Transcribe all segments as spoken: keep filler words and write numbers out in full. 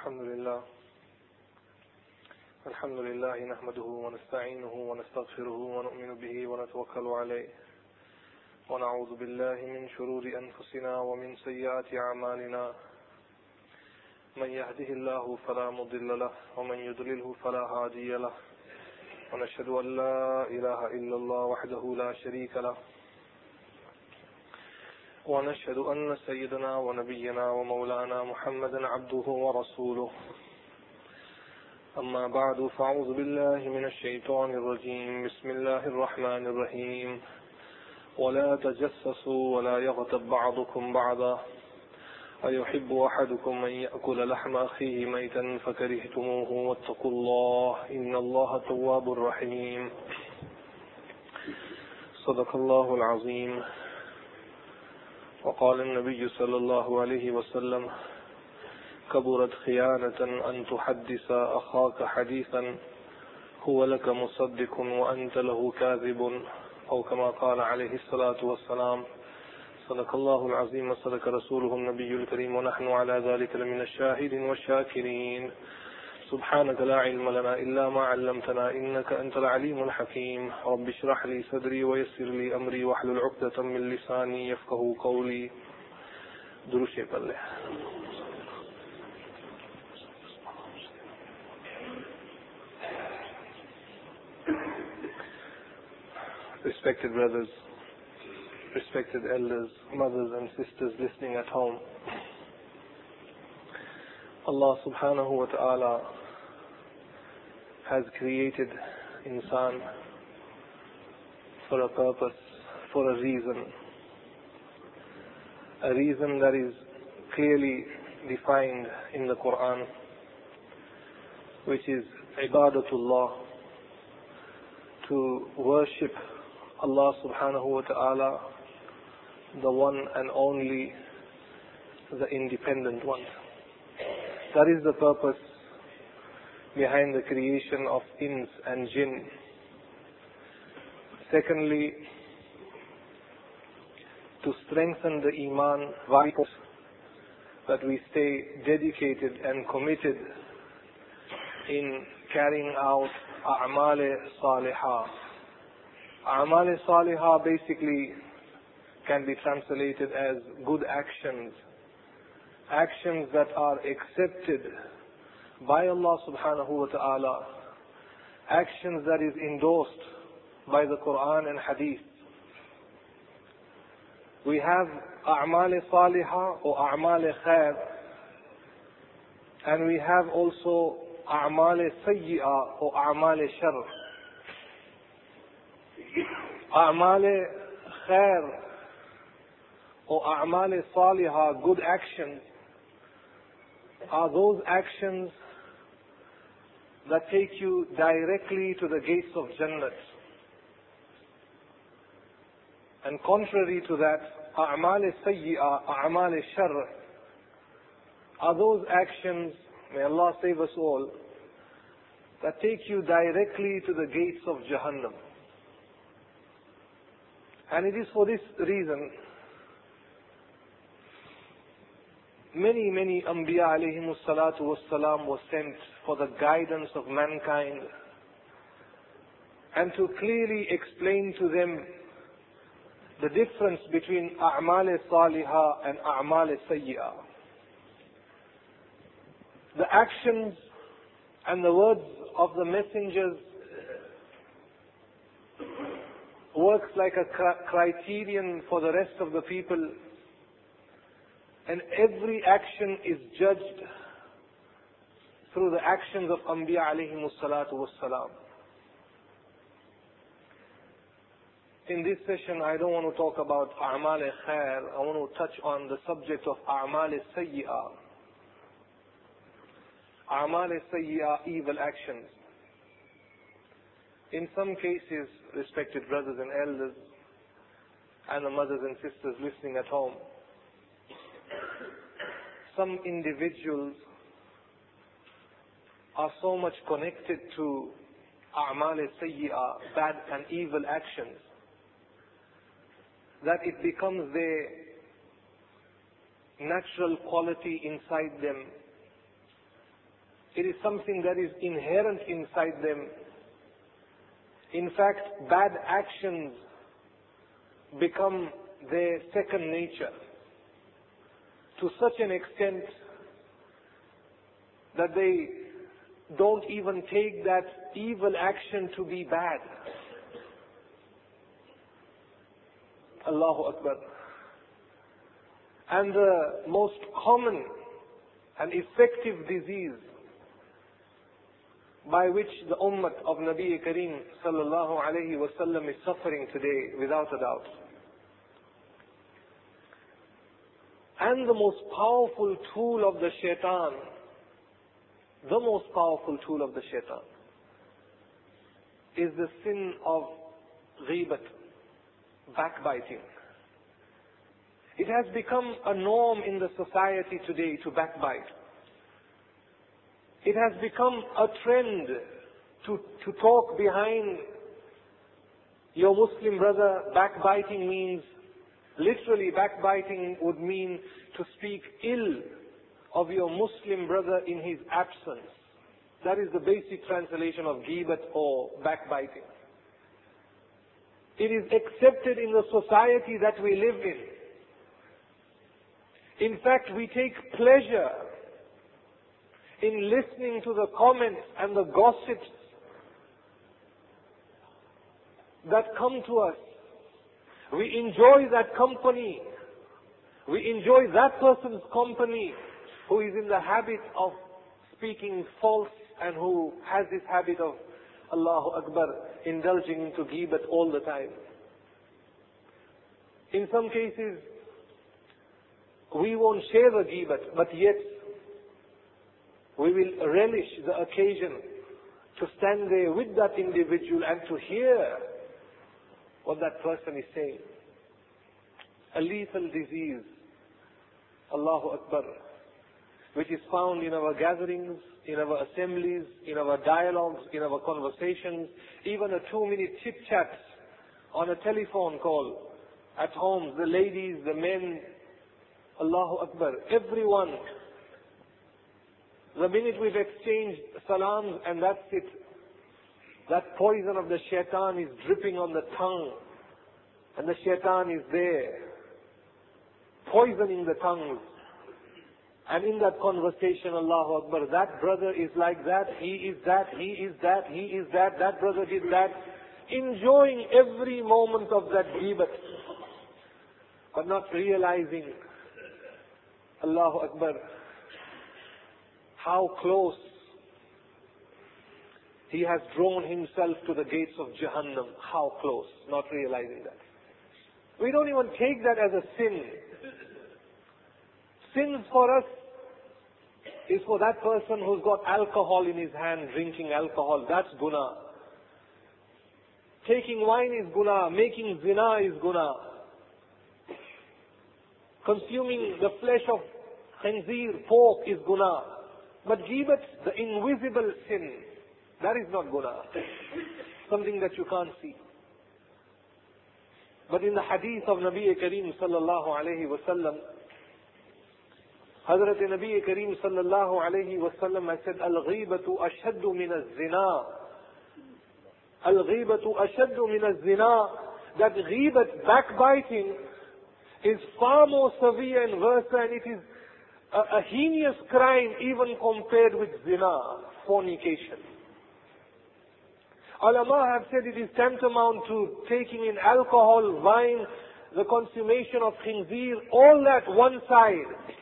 الحمد لله الحمد لله نحمده ونستعينه ونستغفره ونؤمن به ونتوكل عليه ونعوذ بالله من شرور أنفسنا ومن سيئات أعمالنا من يهده الله فلا مضل له ومن يضلله فلا هادي له ونشهد أن لا إله إلا الله وحده لا شريك له ونشهد أن سيدنا ونبينا ومولانا محمدا عبده ورسوله أما بعد فأعوذ بالله من الشيطان الرجيم بسم الله الرحمن الرحيم ولا تجسسوا ولا يغتب بعضكم بعضا أيحب أحدكم أن يأكل لحم أخيه ميتا فكرهتموه واتقوا الله إن الله تواب رحيم صدق الله العظيم. وقال النبي صلى الله عليه وسلم كبرت خيانة أن تحدث أخاك حديثا هو لك مصدق وأنت له كاذب أو كما قال عليه الصلاة والسلام. صدق الله العظيم وصدق رسوله النبي الكريم ونحن على ذلك لمن الشاهدين والشاكرين. سبحانك لا علم لنا إلا ما علمتنا إنك أنت العليم الحكيم. رب اشرح لي صدري ويسر لي أمري واحلل عقدة من لساني يفقهوا قولي. درود پڑھ. Respected brothers, respected elders, mothers and sisters listening at home, Allah subhanahu wa ta'ala has created insan for a purpose, for a reason. A reason that is clearly defined in the Quran, which is ibadatullah, to worship Allah subhanahu wa ta'ala, the one and only, the independent one. That is the purpose behind the creation of ins and jinn. Secondly, to strengthen the iman, that we stay dedicated and committed in carrying out a'mal salihah. A'mal salihah basically can be translated as good actions, actions that are accepted by Allah subhanahu wa ta'ala, actions that is endorsed by the Quran and Hadith. We have a'mal salihah or a'mal khair, and we have also a'mal sayyi'ah or a'mal shar. A'mal khair or a'mal salihah, good actions, are those actions that take you directly to the gates of Jannat. And contrary to that, a'mal sayyi'ah, a'mal shar, are those actions, may Allah save us all, that take you directly to the gates of Jahannam. And it is for this reason many, many Anbiya alayhimus salatu wassalam were sent for the guidance of mankind and to clearly explain to them the difference between a'mal salihah and a'mal sayyi'ah. The actions and the words of the messengers works like a criterion for the rest of the people, and every action is judged through the actions of Anbiya alayhimus salatu wassalam. In this session, I don't want to talk about a'mal khair. I want to touch on the subject of a'mal sayyi'ah. A'mal sayyi'ah, evil actions. In some cases, respected brothers and elders, and the mothers and sisters listening at home, some individuals are so much connected to a'mal sayyi'ah, bad and evil actions, that it becomes their natural quality inside them It is something that is inherent inside them. In fact, bad actions become their second nature to such an extent that they don't even take that evil action to be bad. Allahu Akbar. And the most common and effective disease by which the ummah of Nabi Kareem sallallahu alayhi wa sallam is suffering today, without a doubt. And the most powerful tool of the shaitan, the most powerful tool of the shaitan, is the sin of ghibat, backbiting. It has become a norm in the society today to backbite. It has become a trend to, to talk behind your Muslim brother. Backbiting means, literally backbiting would mean to speak ill of your Muslim brother in his absence. That is the basic translation of ghibat or backbiting. It is accepted in the society that we live in. In fact, we take pleasure in listening to the comments and the gossips that come to us. We enjoy that company. We enjoy that person's company who is in the habit of speaking false and who has this habit of, Allahu Akbar, indulging into ghibat all the time. In some cases, we won't share the ghibat, but yet we will relish the occasion to stand there with that individual and to hear what that person is saying. A lethal disease, Allahu Akbar, which is found in our gatherings, in our assemblies, in our dialogues, in our conversations, even a two-minute chit-chat on a telephone call, at home, the ladies, the men, Allahu Akbar, everyone. The minute we've exchanged salams and that's it, that poison of the shaitan is dripping on the tongue. And the shaitan is there, poisoning the tongues. And in that conversation, Allahu Akbar, that brother is like that, he is that, he is that, he is that, that brother did that. Enjoying every moment of that ghibat, but not realizing, Allahu Akbar, how close he has drawn himself to the gates of Jahannam. How close, not realizing that. We don't even take that as a sin. Sins for us is for that person who's got alcohol in his hand, drinking alcohol. That's guna. Taking wine is guna. Making zina is guna. Consuming the flesh of khinzir, pork, is guna. But ghibat, the invisible sin, that is not guna. Something that you can't see. But in the hadith of Nabi Kareem sallallahu alayhi wa sallam, Hazrat Nabi Kareem sallallahu alayhi wa sallam has said, Al-ghibatu ashaddu min az-zina. Al-ghibatu ashaddu min az-zina. That ghibat, backbiting, is far more severe and worse, and it is a, a heinous crime even compared with zina, fornication. Ulama have said it is tantamount to taking in alcohol, wine, the consummation of khinzir, all that one side.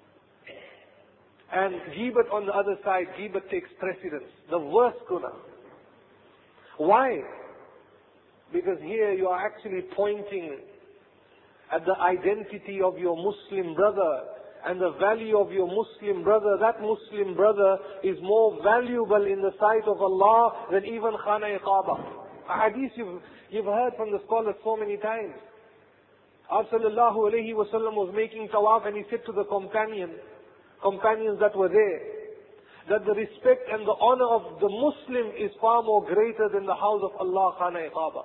And ghibat on the other side, ghibat takes precedence, the worst guna. Why? Because here you are actually pointing at the identity of your Muslim brother and the value of your Muslim brother. That Muslim brother is more valuable in the sight of Allah than even Khana Kaaba. A hadith you've, you've heard from the scholars so many times. Prophet sallallahu alayhi wa sallam was making tawaf and he said to the companion, companions that were there, that the respect and the honor of the Muslim is far more greater than the house of Allah, Khana Kaaba.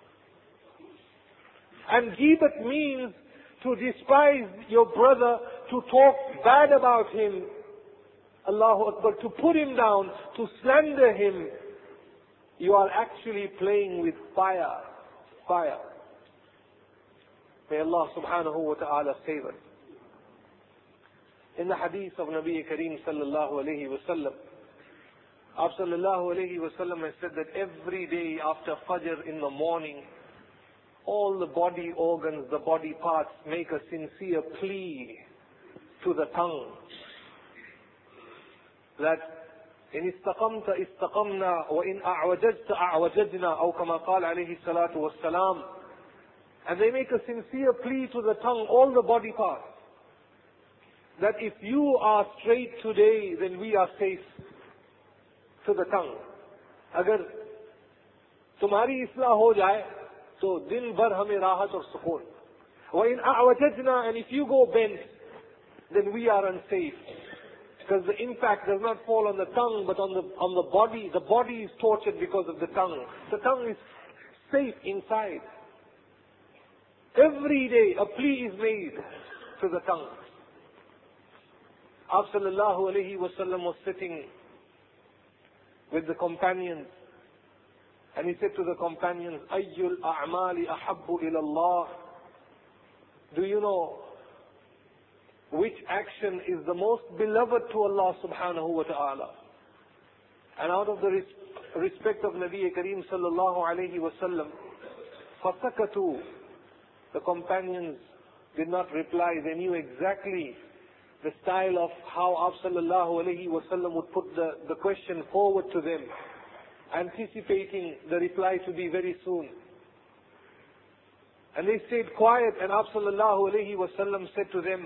And ghibat means to despise your brother, to talk bad about him, Allahu Akbar, to put him down, to slander him, you are actually playing with fire. Fire. May Allah subhanahu wa ta'ala save us. In the hadith of Nabi Kareem sallallahu alayhi wa sallam, Abu sallallahu alayhi wa sallam has said that every day after Fajr in the morning, all the body organs, the body parts make a sincere plea to the tongue. That in istaqamta istaqamna wa in a'wajajta a'wajajna, or kama qala alayhi salatu wassalam. And they make a sincere plea to the tongue, all the body parts, that if you are straight today, then we are safe. To the tongue. Agar tumhari islah ho jaye, so din bhar hame rahat aur sukoon. Wa in a'wajajna, and if you go bent, then we are unsafe. Because the impact does not fall on the tongue, but on the on the body. The body is tortured because of the tongue. The tongue is safe inside. Every day a plea is made to the tongue. Abu sallallahu alayhi wa sallam was sitting with the companions, and he said to the companions, Ayyul a'mali ahabbu ila Allah. Do you know which action is the most beloved to Allah subhanahu wa ta'ala? And out of the res respect of Nabi Kareem sallallahu alayhi wa sallam, fasakatu, the companions did not reply. They knew exactly the style of how Abu sallallahu alayhi wa sallam would put the, the question forward to them, anticipating the reply to be very soon. And they stayed quiet, and Abu sallallahu alayhi wa sallam said to them,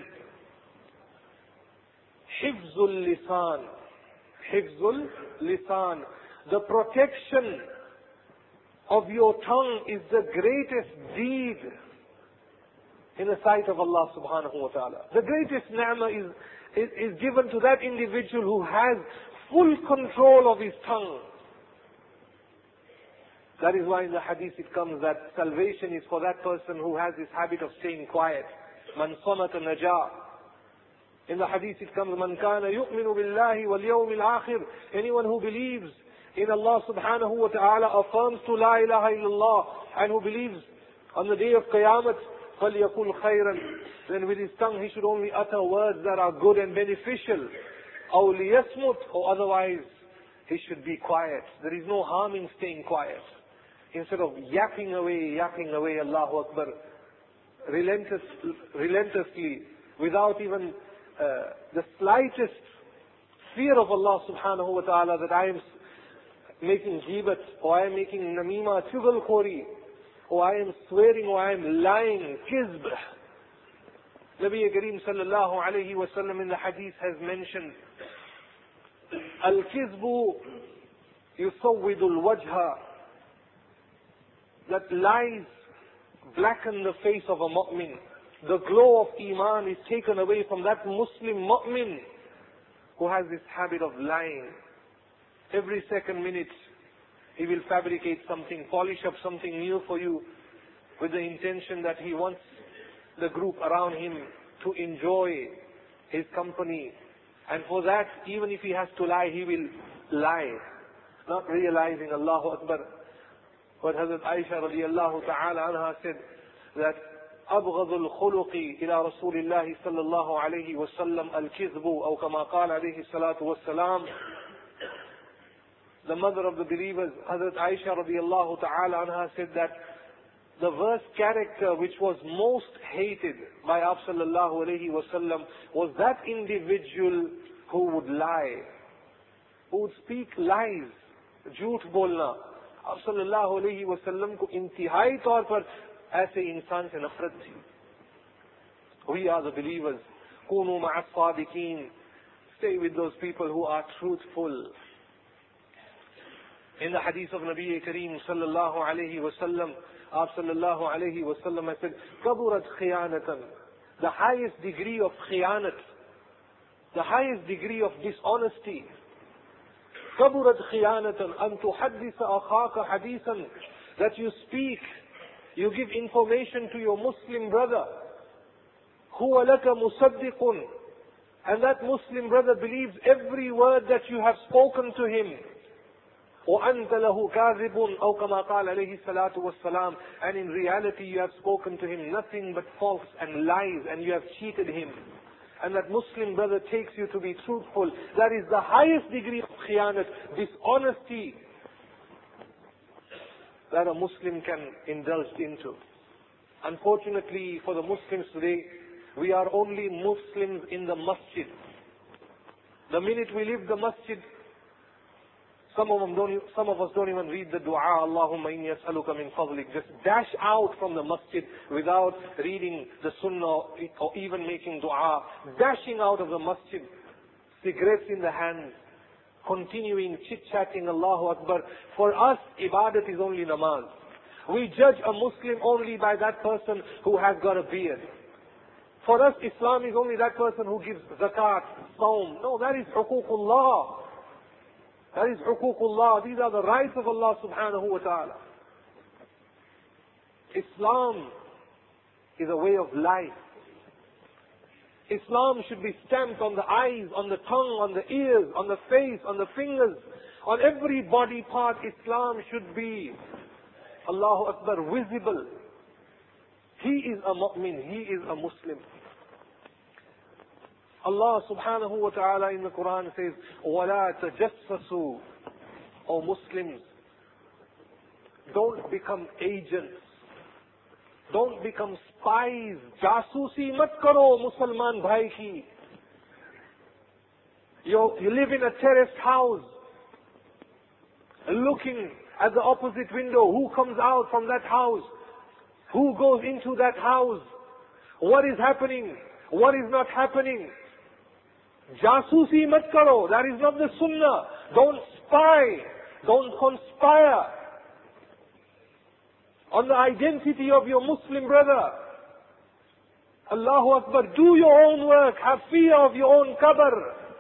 Hifzul lisan, Hifzul lisan, the protection of your tongue is the greatest deed in the sight of Allah subhanahu wa ta'ala. The greatest ni'mah is, is, is given to that individual who has full control of his tongue. That is why in the hadith it comes that salvation is for that person who has this habit of staying quiet. Man samata najah. In the hadith it comes, Man kana yu'minu billahi wal yawmil akhir. Anyone who believes in Allah subhanahu wa ta'ala, affirms to la ilaha illallah, and who believes on the day of Qiyamah, فَلْيَقُلْ خَيْرًا, then with his tongue he should only utter words that are good and beneficial. أَوْ لِيَسْمُتْ, or otherwise he should be quiet. There is no harm in staying quiet. Instead of yapping away, yapping away, Allahu Akbar, relentless, relentlessly, without even uh, the slightest fear of Allah subhanahu wa ta'ala, that I am making ghibat, or I am making namima, chugal khori, or I am swearing, or I am lying, kizb. Nabi Kareem sallallahu alayhi wa sallam in the hadith has mentioned, al-kizbu yusawwidu al-wajha, that lies blacken the face of a mu'min. The glow of iman is taken away from that Muslim mu'min who has this habit of lying. Every second minute he will fabricate something, polish up something new for you, with the intention that he wants the group around him to enjoy his company. And for that, even if he has to lie, he will lie, not realizing, Allahu Akbar. But Hazrat Aisha radiallahu ta'ala anha said that أبغض الخلق إلى رسول الله صلى الله عليه وسلم الكذب, أو كما قال عليه الصلاة والسلام. The mother of the believers, Hazrat Aisha radiallahu ta'ala anha, said that the worst character which was most hated by Abu sallallahu alayhi wa sallam was that individual who would lie, who would speak lies, jhoot bolna. Abu sallallahu alayhi wa sallam ko intihai taur par aise insan se nafrat thi. We are the believers. Kunu ma'as sadiqeen. Stay with those people who are truthful. In the hadith of Nabi Kareem sallallahu alayhi wa sallam, Abu sallallahu alayhi wa sallam has said, Kaburat khiyanatan, the highest degree of khiyanat, the highest degree of dishonesty. Kaburat khiyanatan an tuhaddisa akhaka hadithan, that you speak, you give information to your Muslim brother, huwa laka musaddiqun, And that Muslim brother believes every word that you have spoken to him. وَأَنْتَ لَهُ كَاذِبٌ أَوْ كَمَا قَالَ عَلَيْهِ الصَّلَاةُ وَالسَّلَامُ. And in reality you have spoken to him nothing but false and lies, and you have cheated him. And that Muslim brother takes you to be truthful. That is the highest degree of khiyanat, dishonesty, that a Muslim can indulge into. Unfortunately for the Muslims today, we are only Muslims in the masjid. The minute we leave the masjid, some of them don't, some of us don't even read the dua, Allahumma inni as'aluka min fadlik. Just dash out from the masjid without reading the sunnah or even making dua. Dashing out of the masjid, cigarettes in the hands, continuing chit-chatting, Allahu Akbar. For us, ibadat is only namaz. We judge a Muslim only by that person who has got a beard. For us, Islam is only that person who gives zakat, saum. No, that is huququllah. That is huququllah. These are the rights of Allah subhanahu wa ta'ala. Islam is a way of life. Islam should be stamped on the eyes, on the tongue, on the ears, on the face, on the fingers, on every body part. Islam should be, Allahu Akbar, visible. He is a mu'min, he is a Muslim. Allah subhanahu wa ta'ala in the Quran says, وَلَا تَجَسَّسُوا. O Muslims, don't become agents. Don't become spies. Jasusi mat karo Musliman bhai ki. You, you live in a terraced house, looking at the opposite window. Who comes out from that house? Who goes into that house? What is happening? What is not happening? Jasusi mat karo. That is not the sunnah. Don't spy. Don't conspire on the identity of your Muslim brother. Allahu Akbar. Do your own work. Have fear of your own qabr.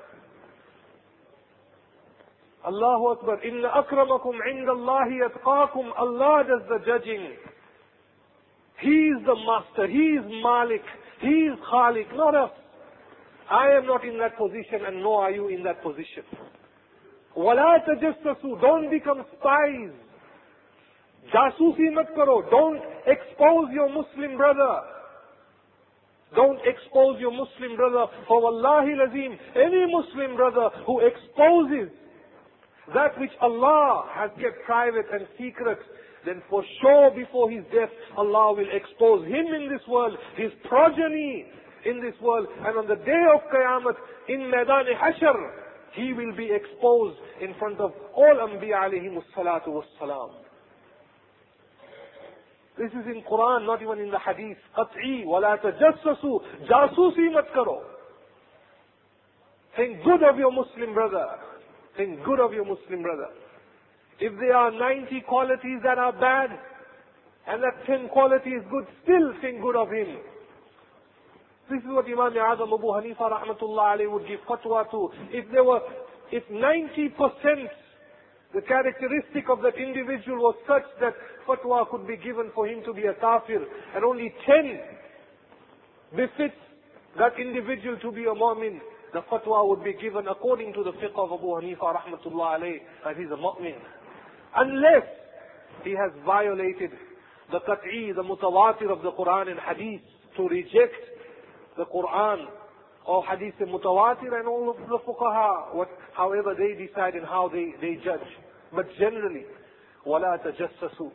Allahu Akbar. Inna akramakum inda Allahi atqakum. Allah does the judging. He is the master. He is Malik. He is Khalik, not us. I am not in that position, and nor are you in that position. وَلَا تَجَسَّسُوا. Don't become spies. Jasusi mat karo. Don't expose your Muslim brother. Don't expose your Muslim brother. For Wallahi Lazim, any Muslim brother who exposes that which Allah has kept private and secret, then for sure before his death, Allah will expose him in this world, his progeny in this world, and on the day of Qiyamah, in Maidan Hashr, he will be exposed in front of all Anbiya alayhimus salatu wassalam. This is in Quran, not even in the Hadith. Qat'i, wala tajassasu, jasusi mat karo. Think good of your Muslim brother. Think good of your Muslim brother. If there are ninety qualities that are bad, and that ten quality is good, still think good of him. This is what Imam A'azam Abu Hanifa rahmatullah alayhi would give fatwa to. If there were, if ninety percent the characteristic of that individual was such that fatwa could be given for him to be a kafir, and only ten befits that individual to be a mu'min, the fatwa would be given according to the fiqh of Abu Hanifa rahmatullah alayhi, that he's a mu'min. Unless he has violated the qat'i, the mutawatir of the Quran and hadith, to reject the Quran or hadith mutawatir and all of the fuqaha, what, however they decide and how they, they judge. But generally, وَلَا تَجَسَّسُوا.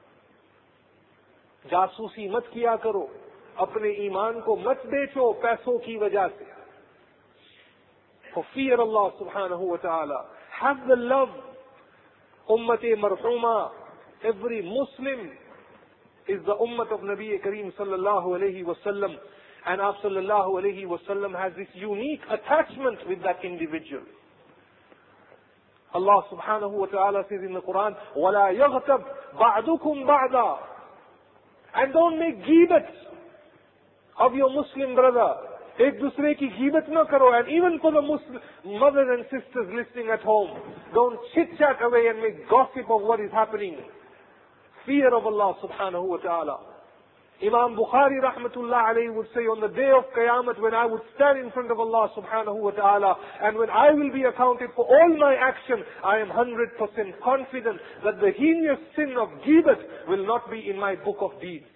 जासूसी मत किया करो, अपने ईमान को मत बेचो पैसों की वजह से. For fear Allah subhanahu wa ta'ala. Have the love. Ummati marhuma. Every Muslim is the ummah of Nabi Kareem sallallahu alayhi wa sallam. And Aap sallallahu alayhi wa sallam has this unique attachment with that individual. Allah subhanahu wa ta'ala says in the Quran, وَلَا يَغْتَبْ بَعْدُكُمْ بَعْدًا. And don't make ghibat of your Muslim brother. Ek dusre ki ghibat na karo. And even for the Muslim mothers and sisters listening at home, don't chit-chat away and make gossip of what is happening. Fear of Allah subhanahu wa ta'ala. Imam Bukhari rahmatullah alayhi would say, on the day of Qiyamah, when I would stand in front of Allah subhanahu wa ta'ala, and when I will be accounted for all my action, I am one hundred percent confident that the heinous sin of ghibat will not be in my book of deeds.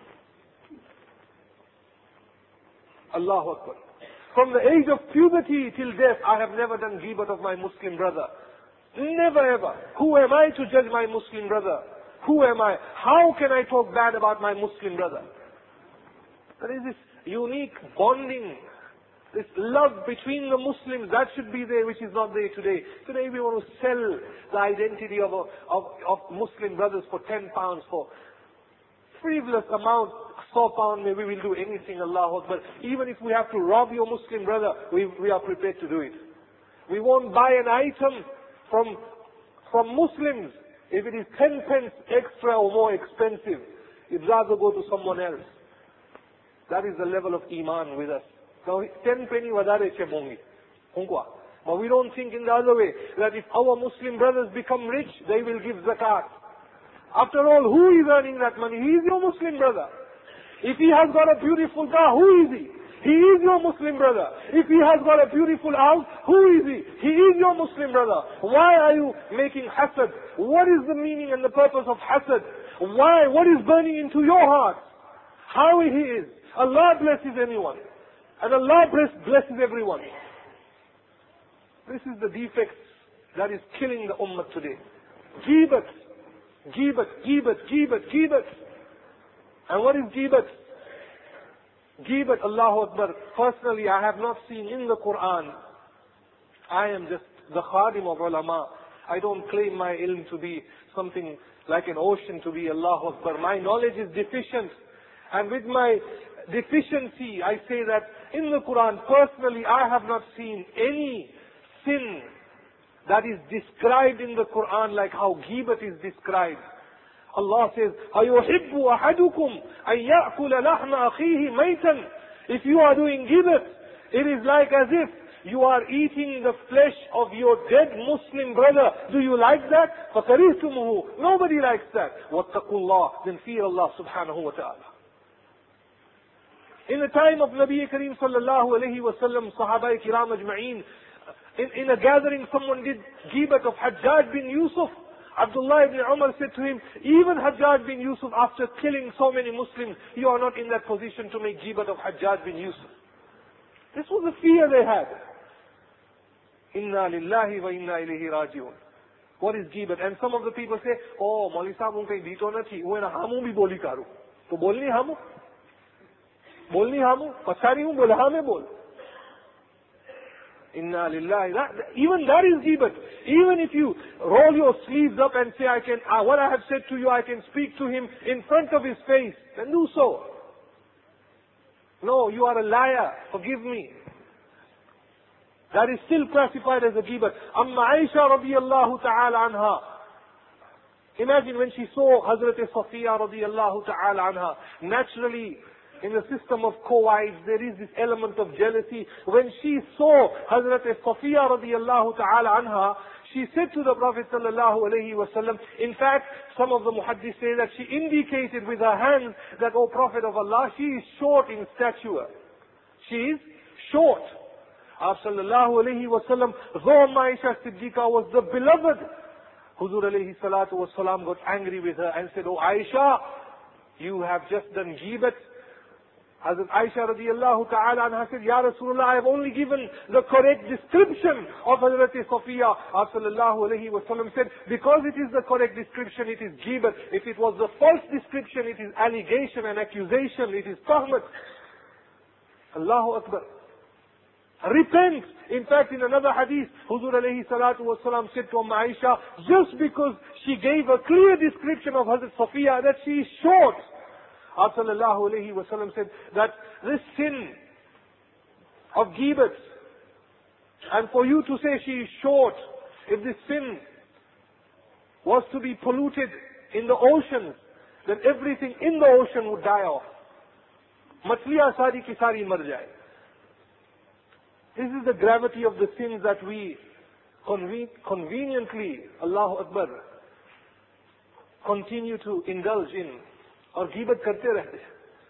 Allahu Akbar. From the age of puberty till death, I have never done ghibat of my Muslim brother. Never ever. Who am I to judge my Muslim brother? Who am I? How can I talk bad about my Muslim brother? There is this unique bonding, this love between the Muslims, that should be there, which is not there today. Today we want to sell the identity of, a, of, of Muslim brothers for ten pounds, for frivolous amount, four pounds, maybe we'll do anything, Allahu Akbar. Even if we have to rob your Muslim brother, we, we are prepared to do it. We won't buy an item from, from Muslims if it is ten pence extra or more expensive. You'd rather go to someone else. That is the level of Iman with us. Now, ten penny vadare che mongi. But we don't think in the other way, that if our Muslim brothers become rich, they will give zakat. After all, who is earning that money? He is your Muslim brother. If he has got a beautiful car, who is he? He is your Muslim brother. If he has got a beautiful house, who is he? He is your Muslim brother. Why are you making hasad? What is the meaning and the purpose of hasad? Why? What is burning into your heart? How he is. Allah blesses anyone. And Allah bless, blesses everyone. This is the defect that is killing the ummah today. Ghibat. Ghibat, ghibat, ghibat, ghibat. And what is ghibat? Ghibat, Allahu Akbar. Personally, I have not seen in the Quran. I am just the khadim of ulama. I don't claim my ilm to be something like an ocean to be, Allahu Akbar. My knowledge is deficient. And with my deficiency, I say that in the Quran, personally, I have not seen any sin that is described in the Quran like how ghibat is described. Allah says, أَيُحِبُّ أَحَدُكُمْ أَن يَأْكُلَ لَحْمَ أَخِيهِ مَيْتًا. If you are doing ghibat, it is like as if you are eating the flesh of your dead Muslim brother. Do you like that? فَكَرِهْتُمُهُ. Nobody likes that. وَاتَّقُوا اللَّهِ. Then fear Allah subhanahu wa ta'ala. In the time of Nabi Kareem sallallahu alayhi wa sallam, Sahaba kiram ajma'een, in, in a gathering someone did ghibat of Hajjaj bin Yusuf. Abdullah ibn Umar said to him, even Hajjaj bin Yusuf, after killing so many Muslims, you are not in that position to make ghibat of Hajjaj bin Yusuf. This was the fear they had. Inna lillahi wa inna ilayhi raji'un. What is ghibat? And some of the people say, oh, Mauli sahab unkai dito na thi, uwe na hamu bhi boli karu. To bolni hamu? Bolni hamu? Pachari hu bola hame bol. Inna lillahi. That, even that is ghibat. Even if you roll your sleeves up and say, I can, uh, what I have said to you, I can speak to him in front of his face, then do so. No, you are a liar. Forgive me. That is still classified as a ghibat. Amma Aisha radiyallahu ta'ala anha. Imagine when she saw Hazrat Safiya radiyallahu ta'ala anha. Naturally, in the system of co-wives, there is this element of jealousy. When she saw Hazrat Safiya radiyallahu ta'ala anha, she said to the Prophet sallallahu alayhi wa sallam, in fact, some of the muhaddis say that she indicated with her hands that, O Prophet of Allah, she is short in stature. She is short. Prophet sallallahu alayhi wa sallam, though Aisha Siddiqa was the beloved, Huzur alayhi salatu wa salam got angry with her and said, O Aisha, you have just done ghibat. Hazrat Aisha radiallahu ta'ala anha said, Ya Rasulullah, I have only given the correct description of Hazrat Safiya. Prophet sallallahu alayhi wa sallam said, because it is the correct description, it is ghibat. If it was the false description, it is allegation and accusation, it is tahmat. Allahu Akbar. Repent. In fact, in another hadith, Huzur alayhi salatu wa salam said to Amma Aisha, just because she gave a clear description of Hazrat Safiya, that she is short. Prophet sallallahu alayhi wa sallam said that this sin of ghibat, and for you to say she is short, if this sin was to be polluted in the oceans, then everything in the ocean would die off. Machliya sari ki sari mar jaye. This is the gravity of the sins that we conven conveniently, Allahu Akbar, continue to indulge in. और गीबत करते रहते हैं.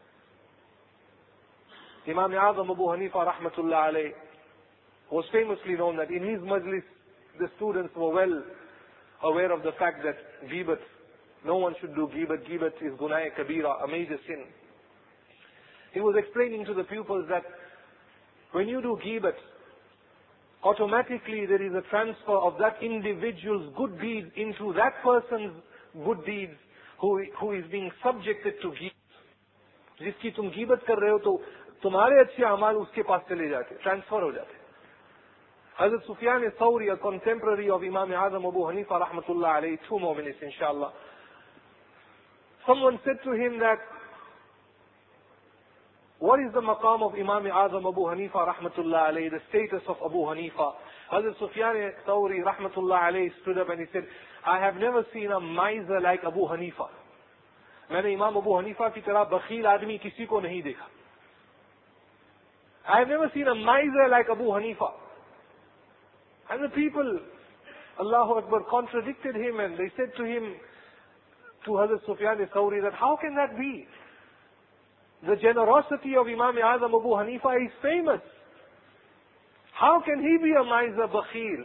Imam Azam Abu Hanifa rahmatullah alayh was famously known that in his majlis, the students were well aware of the fact that ghibat, no one should do ghibat. Ghibat is gunai kabira, a major sin. He was explaining to the pupils that when you do ghibat, automatically there is a transfer of that individual's good deeds into that person's good deeds who, who is being subjected to ghibat. जिसकी तुम गीबत कर रहे हो तो तुम्हारे अच्छे अमाल उसके पास चले जाते, ट्रांसफर हो जाते. Hazrat Sufyan Thawri, a contemporary of Imam Azam Abu Hanifa rahmatullah alayhi, two more minutes inshallah. Someone said to him that, what is the maqam of Imam Azam Abu Hanifa rahmatullah alayhi, the status of Abu Hanifa? Hazrat Sufyan Thawri rahmatullah alayhi stood up and he said, I have never seen a miser like Abu Hanifa. मैंने इमाम Abu Hanifa की तरह बखील आदमी किसी को नहीं देखा. I have never seen a miser like Abu Hanifa. And the people, Allahu Akbar, contradicted him and they said to him, to Hazrat Sufyan Thawri, that how can that be? The generosity of Imam Azam Abu Hanifa is famous. How can he be a miser bakhil?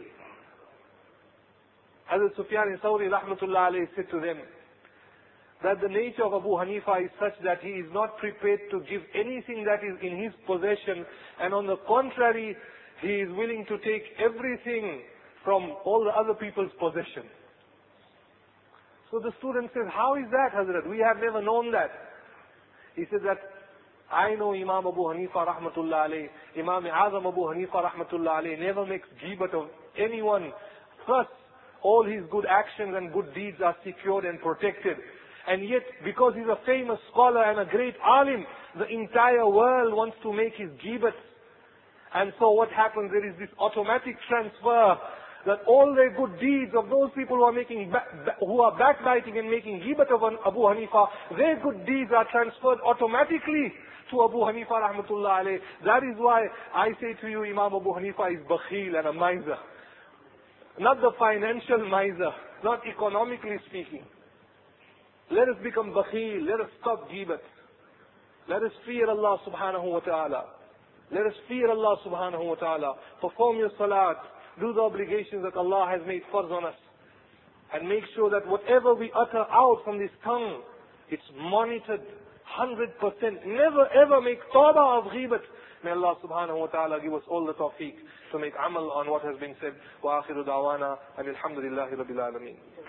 Hazrat Sufyan Thawri rahmatullah alayhi said to them, that the nature of Abu Hanifa is such that he is not prepared to give anything that is in his possession, and on the contrary, he is willing to take everything from all the other people's possession. So the student says, how is that, Hazrat? We have never known that. He said that, I know Imam Abu Hanifa rahmatullah alayh, Imam Azam Abu Hanifa rahmatullah alayh never makes ghibat of anyone. Plus, all his good actions and good deeds are secured and protected. And yet, because he's a famous scholar and a great alim, the entire world wants to make his ghibat. And so what happens, there is this automatic transfer that all their good deeds of those people who are making, who are backbiting and making ghibat of Abu Hanifa, their good deeds are transferred automatically to Abu Hanifa rahmatullah alayh. That is why I say to you, Imam Abu Hanifa is bakhil and a miser. Not the financial miser, not economically speaking. Let us become bakhil, let us stop ghibat. Let us fear Allah subhanahu wa ta'ala. Let us fear Allah subhanahu wa ta'ala. Perform your salat. Do the obligations that Allah has made farz on us. And make sure that whatever we utter out from this tongue, it's monitored one hundred percent. Never ever make tawbah of ghibat. May Allah subhanahu wa ta'ala give us all the tawfiq to make amal on what has been said. Wa akhiru da'wana and alhamdulillahi rabbil alameen.